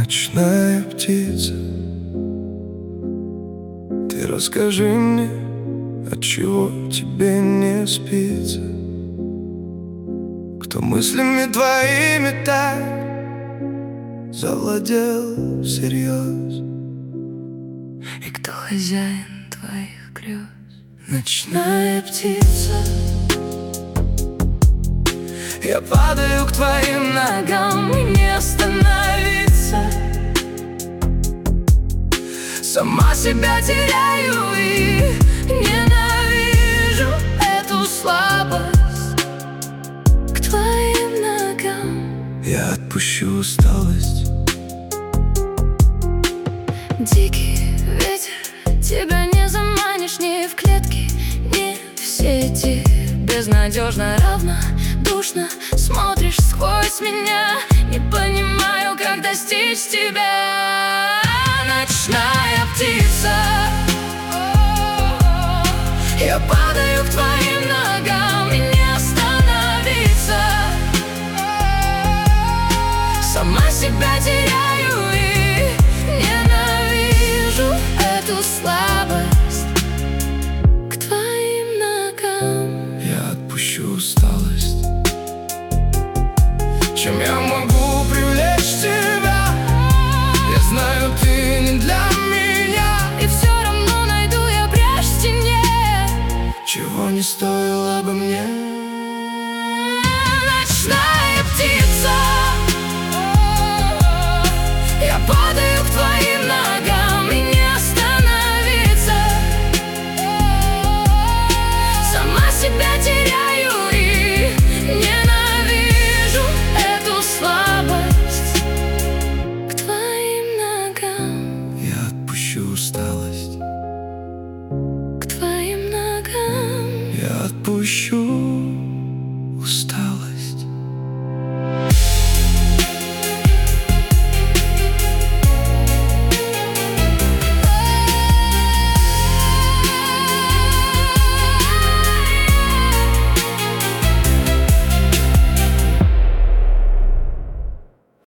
Ночная птица, ты расскажи мне, отчего тебе не спится? Кто мыслями твоими так завладел всерьез? И кто хозяин твоих грез? Ночная птица, я падаю к твоим ногам, и не остановиться. Сама себя теряю и ненавижу эту слабость. К твоим ногам я отпущу усталость. дикий ветер, тебя не заманишь ни в клетки, ни в сети. Безнадежно, равнодушно смотришь сквозь меня. Не понимаю, как достичь тебя. Ночная птица, я падаю к твоим ногам, и не остановиться. Сама себя теряю и ненавижу эту слабость. К твоим ногам я отпущу усталость. Чем я могу привлечь тебя? Я знаю, ты не для меня, и все равно найду я брешь в стене. чего не стоило бы мне. Ночная птица, я падаю к твоим ногам, и не остановиться. Сама себя теряю и ненавижу эту слабость. К твоим ногам я отпущу усталость. к твоим ногам Я отпущу